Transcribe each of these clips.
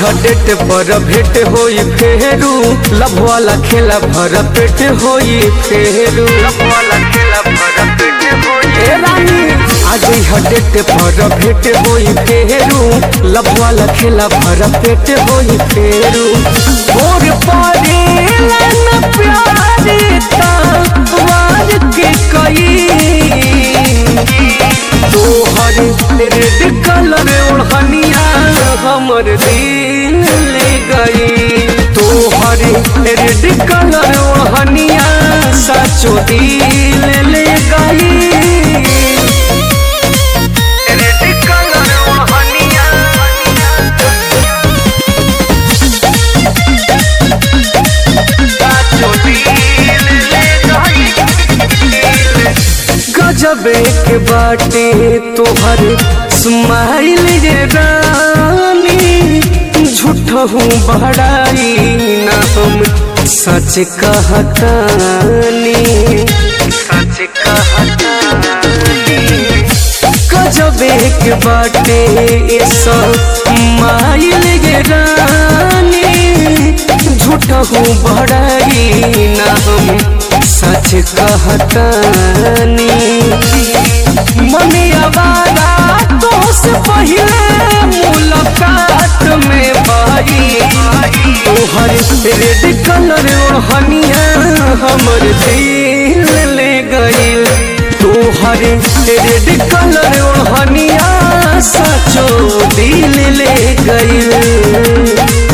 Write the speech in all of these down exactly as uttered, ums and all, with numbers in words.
Debt पर भेट होई फेरू, लव वाला खेला भर पेट होई फेरू। ए रानी आज डेट पर भेट होई फेरू, लव वाला खेला भर पेट होई फेरू। भोर पड़े न प्यारी तार के कई, तोहर रेड कलर ओढ़निया हमर दिल ले गई। तोहर रेड कलर ओढ़निया सचो दिल ले गई। गजबे के बाटे तोहर स्माइल रे रानी, झूठहूँ बड़ाई ना हम सच कहतानी। सच कहतानी गजबे के बाटे स्माइल रे रानी, झूठहूँ बड़ाई ना हम सच कहतानी। मने आवारा तोसे पहिले मुलाकात में भाई, तोहर रेड कलर ओढ़निया हमर दिल ले गई। तोहर रेड कलर ओढ़निया सचो दिल ले गई।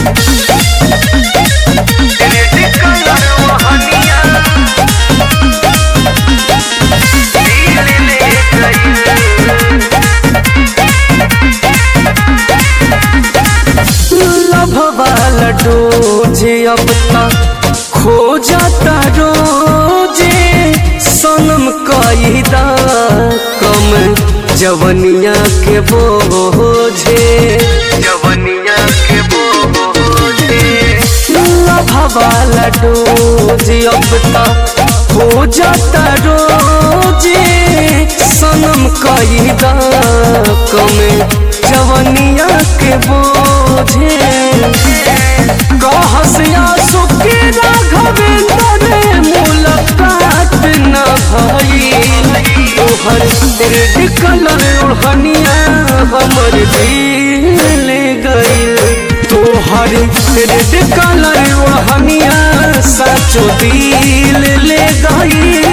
डोजे अब तक खो जाता रोजे, सनम कायदा कम जवनिया के बोझे। जवनिया के बोझे लभवाला डोजे अब तक खो जाता रोजे, सनम कायदा कम जवनिया के बोझे। कहसिया सुखी राघवेंद्र मुलाकात न भई, तोहर रेड कलर ओढ़निया हमर दिल ले गई। तोहर रेड कलर ओढ़निया सचो दिल ले गई।